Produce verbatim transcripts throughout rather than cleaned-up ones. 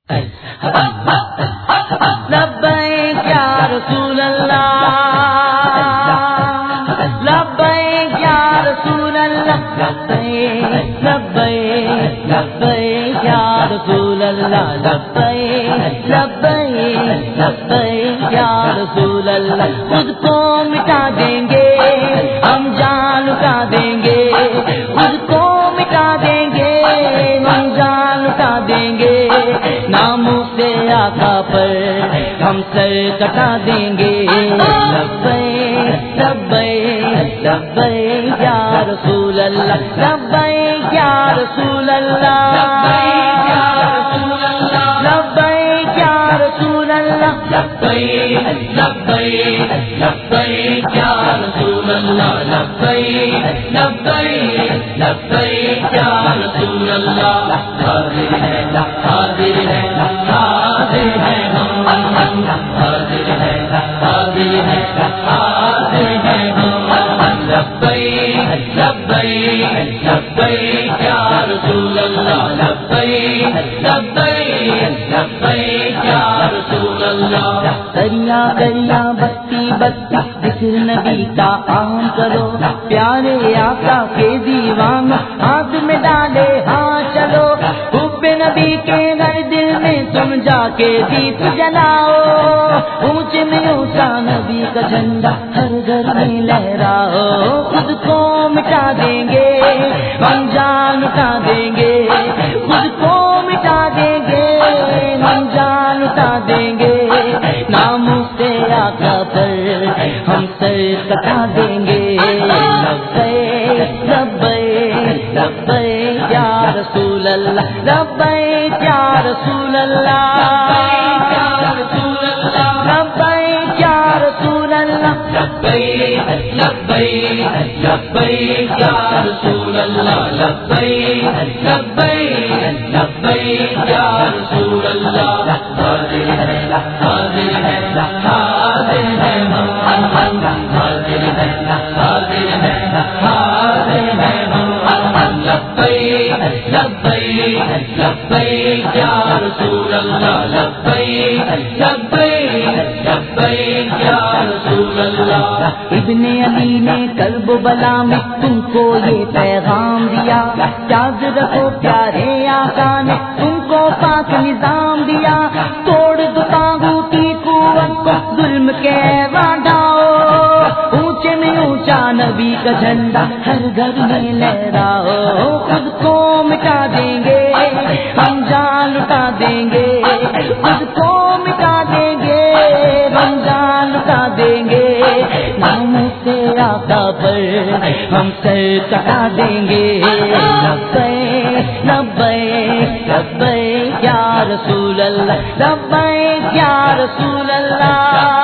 لبیک یا رسول اللہ، لبیک یا رسول اللہ، لبیک لبیک لبیک یا رسول اللہ، لبیک لبیک لبیک یا رسول اللہ۔ خود کو مٹا دیں گے ہم جان لٹا دیں گے، خود کو مٹا دیں گے ہم جان لٹا دیں گے، ناموں سے آقا پر ہم سر کٹا دیں گے۔ لبیک لبیک لبیک یا رسول اللہ، لبیک یا رسول اللہ، لبیک یا رسول اللہ، لبیک یا رسول اللہ، لبیک لبیک لبیک یا رسول اللہ، لبیک لبیک لبیک یا رسول اللہ۔ حاضر ہے حاضر ہے حاضر ہے ہم، حاضر ہے حاضر ہے حاضر ہے ہم، لبیک لبیک لبیک یا رسول اللہ، لبیک لبیک لبیک یا رسول اللہ۔ دریا دریا بستی بستی ذکر نبی کا عام کرو، پیارے آقا کے دیوان ہاتھ میں ڈالے ہاں چلو، حب نبی کے گھر دل میں تم جا کے دیپ جلاؤ، اونچے میں اونچا نبی کا جھنڈا ہر گھر میں لہراؤ، خود کو مٹا دیں گے ہم جان لٹا دیں گے، خود کو مٹا دیں گے ہم جان لٹا دیں گے، ناموں سے آقا پر ہم سر کٹا دیں گے۔ لبیک لبیک لبیک یا رسول اللہ، لبیک یا رسول اللہ، لبیک یا رسول اللہ، لبیک یا رسول اللہ، لبیک لبیک لبیک یا رسول اللہ، لبیک لبیک لبیک یا رسول اللہ۔ حاضر ہے حاضر ہے حاضر ہے ہم، حاضر ہے حاضر ہے حاضر ہے ہم، لبیک لبیک لبیک یا رسول اللہ، لبیک لبیک لبیک یا رسول اللہ۔ ابن علی نے کرب و بلا میں تم کو یہ پیغام دیا، یاد رکھو پیارے آقا نے تم کو پاک نظام دیا، توڑ دو طاغوت کی قوت کو ظلم کے وعداؤ، اونچے میں اونچا نبی کا جھنڈا ہر گھر میں لہراؤ، خود کو مٹا دیں گے ہم جان لٹا دیں گے، خود کو مٹا دیں گے ہم جان لٹا دیں گے، ناموں سے آقا پر ہم سر کٹا دیں گے۔ لبیک لبیک لبیک یا رسول اللہ، لبیک یا رسول اللہ،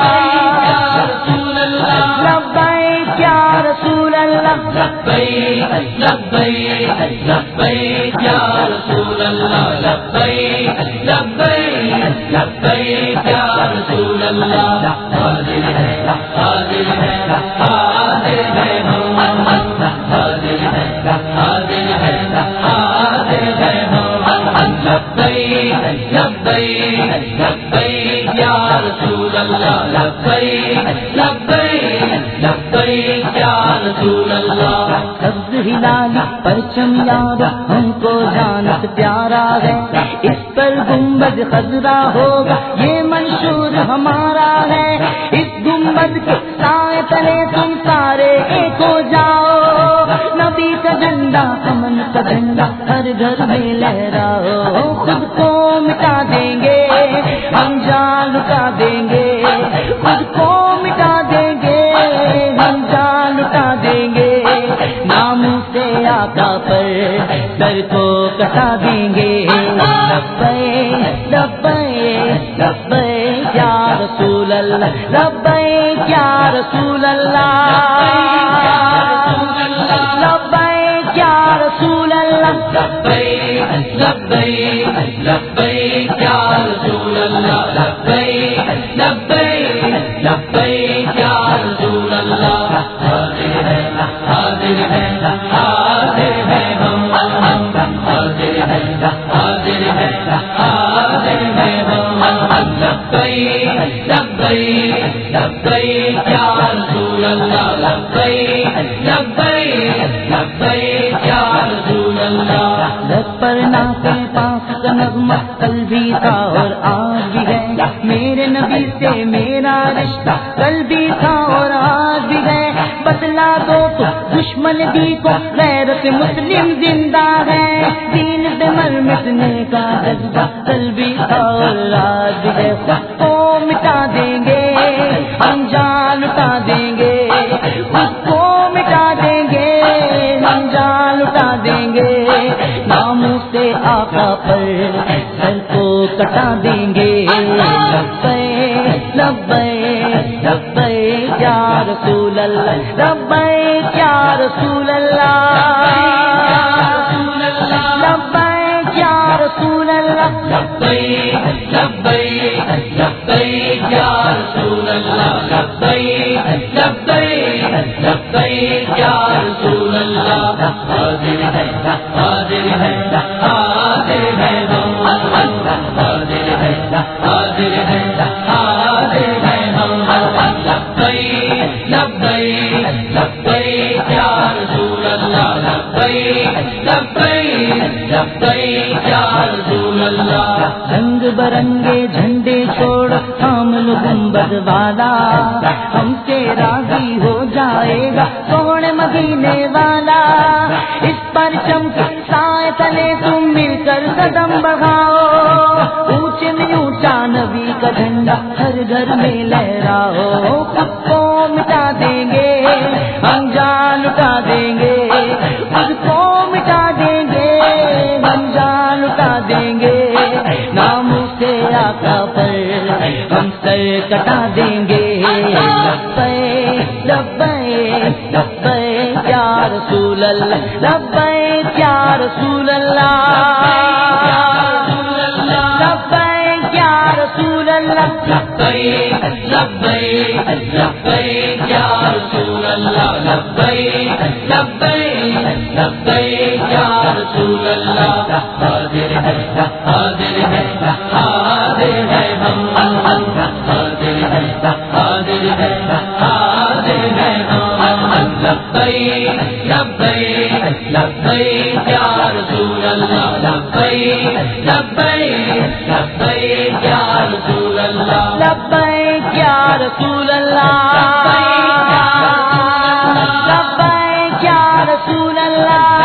لبیک یا رسول اللہ، لبیک لبیک لبیک یا رسول اللہ، لبیک لبیک لبیک یا رسول اللہ۔ حاضر ہے حاضر ہے حاضر ہے ہم، حاضر ہے حاضر ہے حاضر ہے ہم، لبیک لبیک لبیک یا رسول اللہ، لبیک لبیک لبیک یا رسول اللہ۔ سبز ہلال پرچم یاد ہم کو جانت پیارا ہے، اس پر گنبد خضرا ہوگا یہ منشور ہمارا ہے، اس گنبد کے سائے تلے تم سارے ایک ہو جاؤ، نبی کا جھنڈا امن کا جھنڈا ہر گھر میں لہراؤ، خود کو مٹا دیں گے ہم جان لٹا دیں گے، خود کو مٹا دیں گے ہم جان لٹا دیں گے، ناموں سے آقا پر سر کو کٹا دیں گے۔ لبیک لبیک لبیک یا رسول اللہ، لبیک یا رسول اللہ، لبیک یا رسول اللہ، لبیک لبیک لبیک یا رسول اللہ، لبیک لبیک لبیک یا رسول اللہ۔ حاضر ہے حاضر ہے حاضر ہے ہم، حاضر ہے حاضر ہے حاضر حاضر ہیں ہم لبیک لبیک لبیک یا رسول اللہ لبیک لبیک لبیک یا رسول اللہ لب پر ناطے پاک کا نغمہ کل بھی تھا اور آج بھی ہے میرے نبی سے میرا رشتہ کل بھی تھا اور آج بھی ہے بدلا دو تو دشمن بھی کو غیرت مسلم زندہ ہے دین پہ مر مٹنے کا جذبہ کل بھی تھا اور آج بھی ہے کو مٹا دیں گے ہم جان لٹا دیں گے اس کو مٹا دیں گے ہم جان لٹا دیں گے ناموں سے آقا پر سر کو کٹا دیں گے لبیک لبیک لبیک یا رسول اللہ لبیک یا رسول اللہ لبیک یا رسول اللہ لبیک لبیک لبیک یا رسول اللہ لبیک لبیک لبیک یا رسول اللہ حاضر ہے حاضر ہے حاضر ہے ہم حاضر ہے حاضر ہے حاضر ہے ہم لبیک لبیک لبیک یا رسول اللہ لبیک لبیک لبیک یا رسول اللہ رنگ برنگے جھنڈے چھوڑ حامل گنبد والا ہم سے راضی ہو جائے گا کون مدینے والا اس پر چمک سائے تلے تم مل کر قدم بڑھاؤ اونچے میں اونچا نبی کا جھنڈا ہر گھر میں لہراؤ خود کو مٹا دیں گے ہم جان لٹا دیں گے خود کو مٹا دیں گے ہم جان لٹا دیں گے ناموں سے آقا پر ہم سر کٹا دیں گے لبیک لبیک لبیک یا رسول اللہ لبیک یا رسول اللہ لبیک یا رسول اللہ لبیک لبیک لبیک یا رسول اللہ لبیک لبیک لبیک یا رسول اللہ حاضر ہے حاضر ہے حاضر ہے ہم حاضر ہے حاضر ہے حاضر ہے ہم لبیک لبیک لبیک یا رسول اللہ لبیک لبیک لبیک یا رسول اللہ لبیک یا رسول اللہ لبیک یا رسول اللہ